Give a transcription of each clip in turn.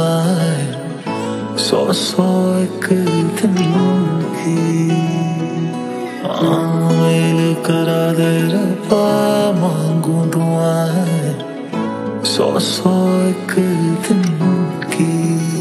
दुआ है 100 एक दिन की। मेल करा दे रब्बा मांगू दुआ है 100 एक दिन की।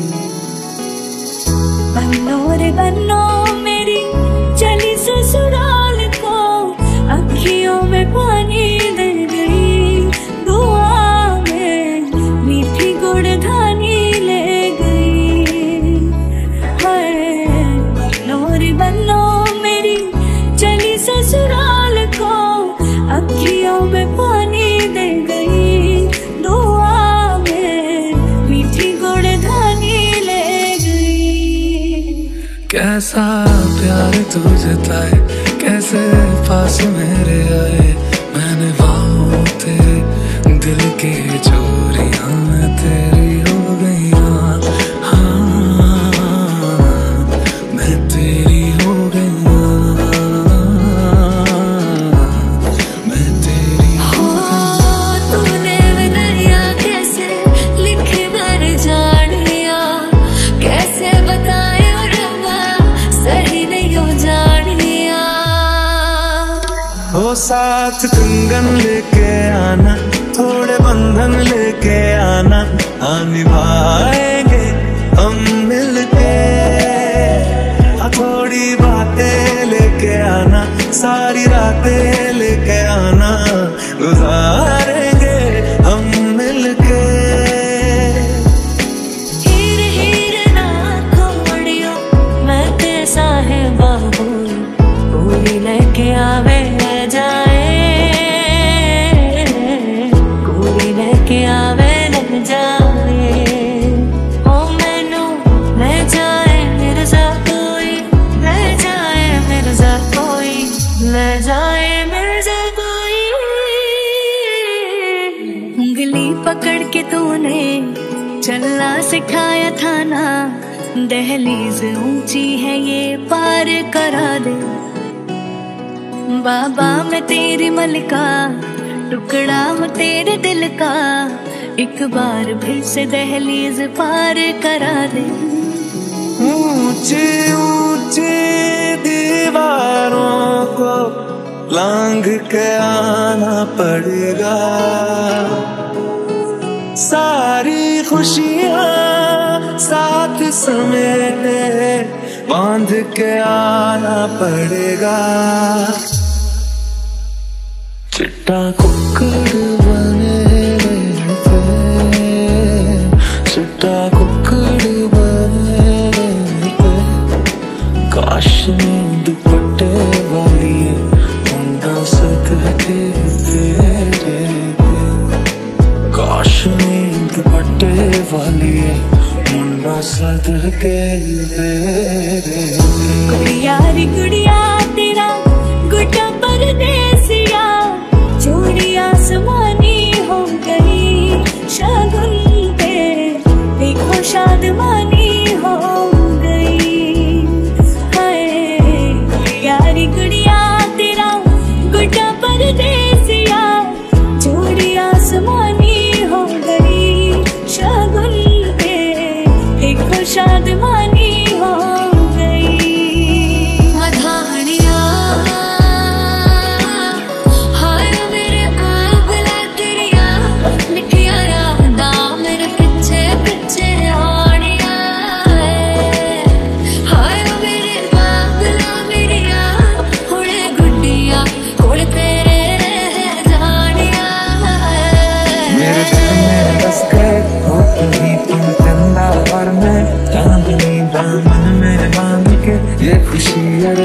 बन्नो रे बन्नो मेरी चली ससुराल को, अखियों में पानी दे गई दुआ में मीठी गुड़धानी ले गई। हाय बन्नो रे बन्नो मेरी चली ससुराल को, अखियों में पानी दे गई दुआ में मीठी गुड़धानी ले गई। कैसा प्यार तू जताए, कैसे पास मेरे आए, मैंने बाहों तेरे दिल की चोरियां तेरी हो गई। हाँ मैं तेरी हो गई, मैं तेरी हो गई। तूने दरिया कैसे लिखे भर जानिया, कैसे बताए रब्बा सही नहीं हो जानिया। हो साथ कंगन लेके आना, थोड़े बंधन लेके आना, हाँ निभाएंगे हम मिलके। थोड़ी बातें लेके आना, सारी रातें लेके आना, गुजारेंगे हम मिलके। हीर हीर ना खोड़ियो मैं ते साहेब बाबू, कोई लेके आवे ले जाए, कोई लेके आवे ले जाए। ओ मैनू ले जाए मिर्जा कोई, ले जाए मिर्जा कोई, ले जाए मिर्जा कोई। उंगली पकड़ के तूने चलना सिखाया था ना, दहलीज ऊंची है ये पार करा दे। बाबा मैं तेरी मलिका, टुकड़ा मैं तेरे दिल का, एक बार फिर से दहलीज पार करा दे। ऊंची ऊंची दीवारों को लांघ के आना पड़ेगा, सारी खुशियाँ साथ समेटे बांध के आना पड़ेगा। चिट्टा कुक्कड़ बने रहते, चिट्टा कुक्कड़ बने रहते, काश नींद दुपट्टे वाली मुंडा सदके तेरे, काश नींद दुपट्टे वाली मुंडा सदके तेरे। गुड़िया रे गुड़िया तेरा गुड्डा परदेसिया, चोरी आसमानी हो गई शगुन पे, देखो शादमानी हो गई। हाय गुड़िया रे गुड़िया तेरा गुड्डा परदेसिया, चोरी आसमानी हो गई शगुन पे, देखो शादमानी हो गई। मधानिया हाय मेरे बाबला तेरिया, मिठिया यादा मेरे पीछे पीछे आनिया। हाय मेरे बाबला मेरिया, हुणे गुड्डिया कोल तेरे रह जानिया। मेरे दिल में बस गए हो तुम, तुम चंदा और मैं चांदनी दामन में बांध के, ये खुशी अरे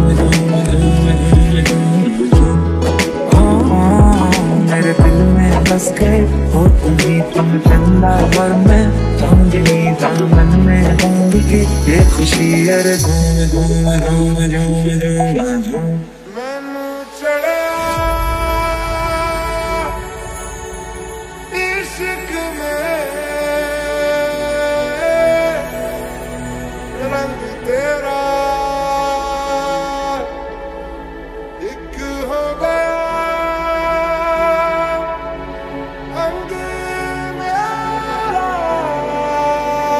मेरे दिल में बस गए हो तुम चंदा और मैं चांदनी दामन में बांध के, ये खुशी अरे घूम घूम घूम घूम घूम। तेरा एक हो गया। '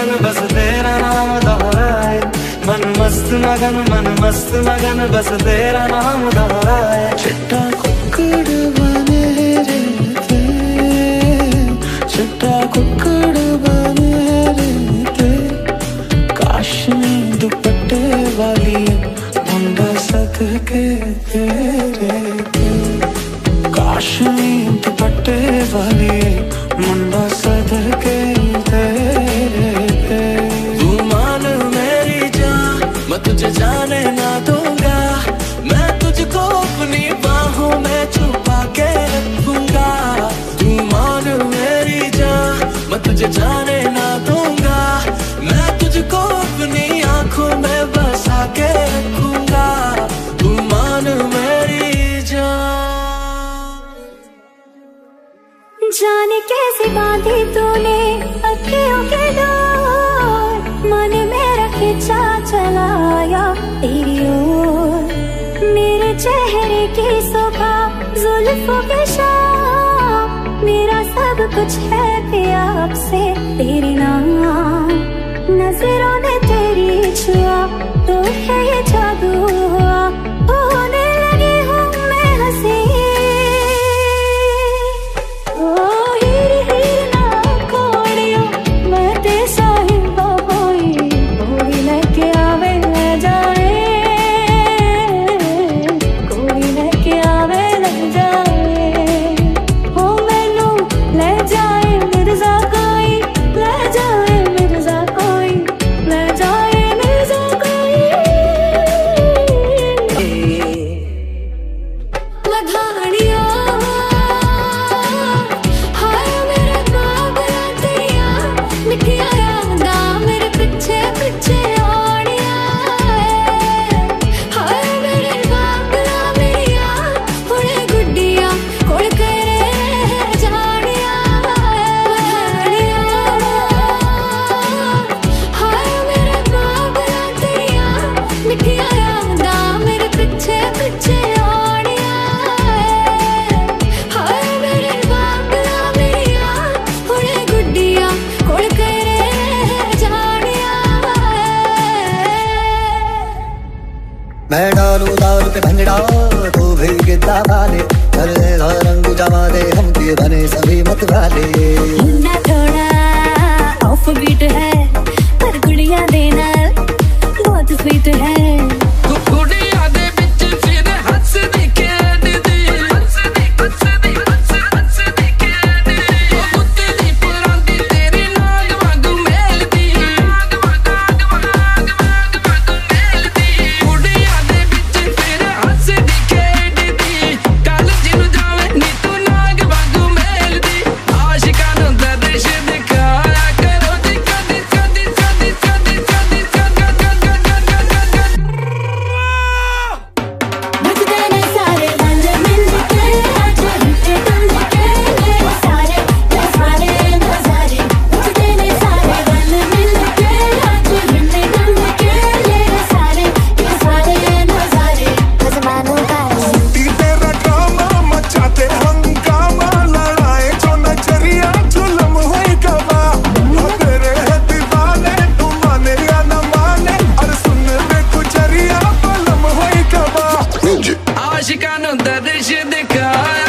मगन बस तेरा नाम दोहराए, मन मस्त मगन बस तेरा नाम दोहराए। चिट्टा कुक्कड़ बने रहते, चिट्टा कुक्कड़ बने रहते, काशनी दुपट्टे वाली मुंडा सदके तेरे के, काशनी दुपट्टे वाली मुंडा सदके तेरे के। तू मान मेरी जान, मैं तुझे जाने ना दूंगा, मैं तुझको अपनी बाहों में छुपा के रखूंगा। तू मान मेरी जान, मैं तुझे जाने ना दूंगा, मैं तुझको अपनी आंखों में बसा के रखूंगा। तू मान मेरी जाने कैसे बांधी तूने अखियों के डोर, मन मेरा खिंचा चलाया तेरी ओर। मेरे चेहरे की शोभा जुल्फों के शाम, मेरा सब कुछ है पिया अब से तेरे नाम। नजरों ने तेरी छुआ तो है ये जादू हुआ, होने लगी हूँ मैं हंसी। मैं डालू दाल पे भंगड़ा तू भी गिद्दा वाले, रंग जमा दे हम के बने सभी मत वाले। ना थोड़ा ऑफ बीट है पर गुड़िया देना बहुत स्वीट है। आशिकानों दर्श दिखाया